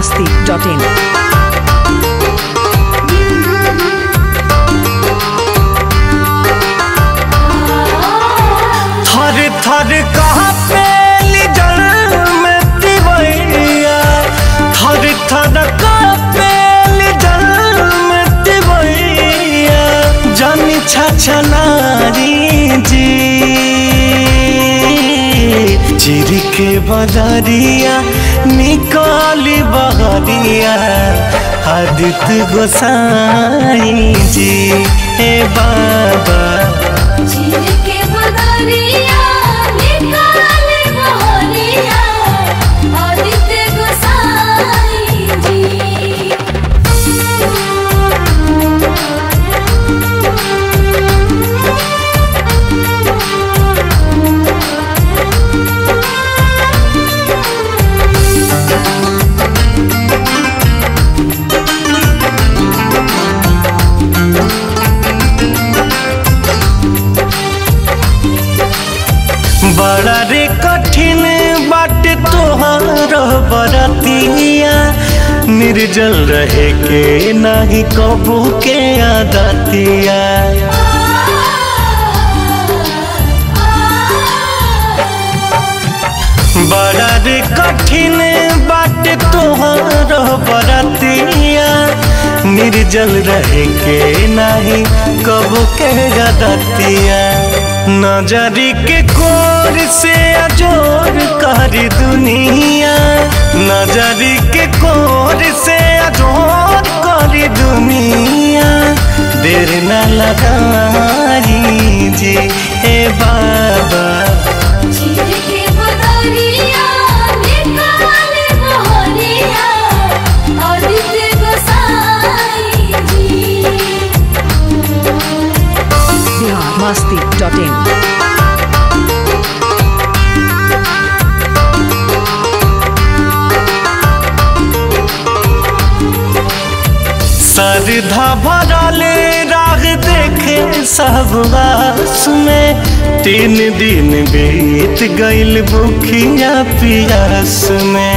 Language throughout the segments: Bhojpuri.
biharmasti.in। थर थर कहाँ पे जल में तिवैया, थर थर कहाँ पे जल में तिवैया, जानी छछनारी जी चिर के बदरिया निकाली बहरिया आदित्य गोसाई जी। हे बाबा चिर के बदरिया निकाले बहरिया आदित्य गोसाई जी। बड़ा रे कठिन बाट तोहार बरतिया, निर्जल रहे के नहीं कबू के आदतिया। बड़ा रे कठिन बाट तोहार बरतिया, निर्जल रहे के नहीं कबू के आदतिया। नजरी के कोर से अजोर करी दुनिया, नजरी के कोर से अजोर करी दुनिया, देर न लगाई जी। हे बाबा चिर के बदरिया निकाले बहरिया आदित्य गोसाई जी। biharmasti.in। सरधा भरले राग देखे सब आस में, 3 दिन बीत गइल भूखिया पियास में।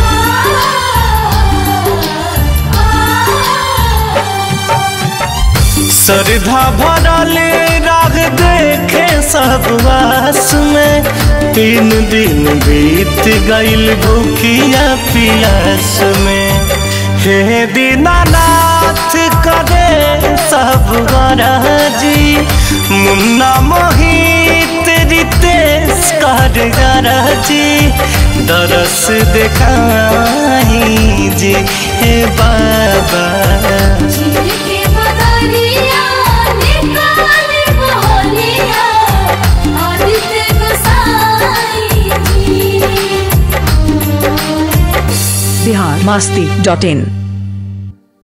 सरधा भरले राग देखे सब आस में, 3 दिन बीत गइल भूखिया पियास में। हे दीनानाथ करे सब गरजी, मुन्ना मोहित रितेश कर गरजी, दरस देखाई जी। हे बाबा चिर के बदरिया निकाले बहरिया आदित्य गोसाई जी। biharmasti.in।